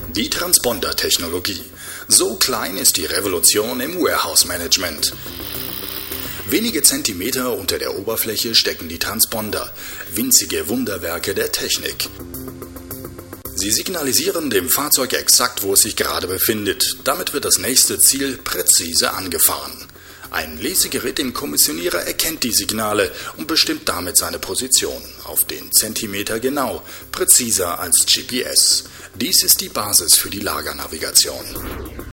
Die Transponder-Technologie. So klein ist die Revolution im Warehouse-Management. Wenige Zentimeter unter der Oberfläche stecken die Transponder, winzige Wunderwerke der Technik. Sie signalisieren dem Fahrzeug exakt, wo es sich gerade befindet. Damit wird das nächste Ziel präzise angefahren. Ein Lesegerät im Kommissionierer erkennt die Signale und bestimmt damit seine Position, auf den Zentimeter genau, präziser als GPS. Dies ist die Basis für die Lagernavigation.